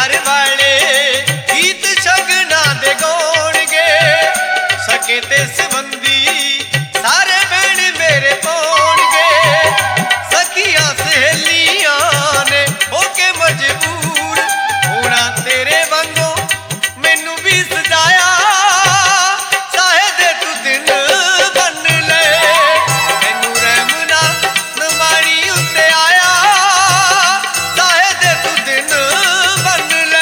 घर वाले गीत शगना दे गाउणगे सके ते संबंधी सारे भैण मेरे पाउणगे सखियां सहेलियां ने होके मजबूर होना तेरे वांगू मैनू भी सजाया चाहे दे तू दिन बन ले मैनू रहमना नमाणी उत्ते आया चाहे दे तू दिन बन ले।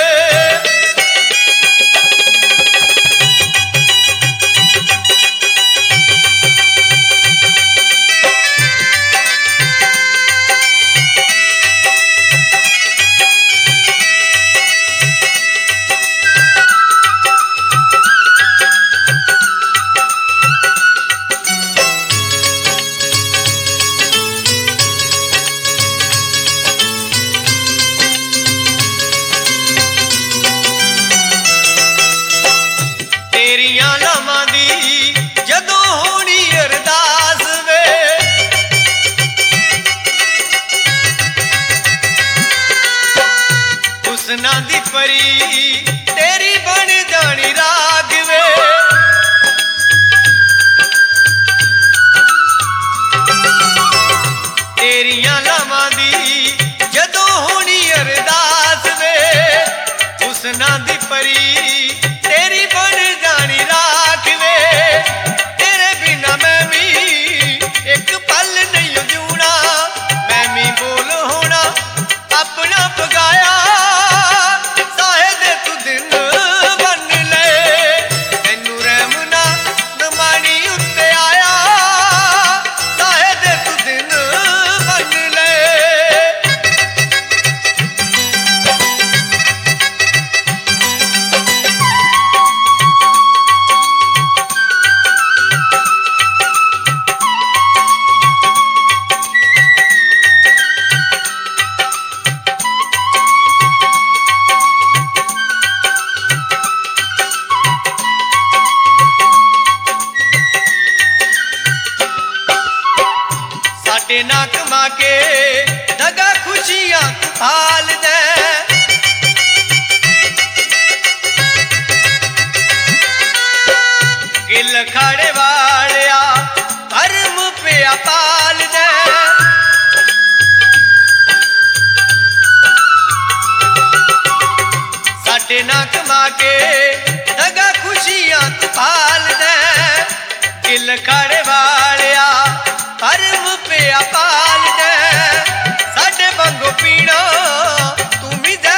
तेरियां लावां दी जदों होनी अरदास वे हुस्ना दी परी तेरी बन जानी राग वे तेरियां लावां दी जदों होनी अरदास वे हुस्ना दी परी तेरी बन जानी राख वे तेरे बिना मैं भी एक पल नहीं जूना मैं भी बोल होना अपना पगाया चाहे दे तू दिन बन ले मैनू रहमना नमाणी उत्ते आया चाहे दे तू दिन बन ले। साडे ना कमा के दगा खुशियां हाल दे गिल खाड़े वालिया धर्म पिया पाल दे साडे ना कमा के दगा खुशियां हाल दे गिल खाड़े वालिया धर्म पिया पाल दे साडे वांगू पीना तू भी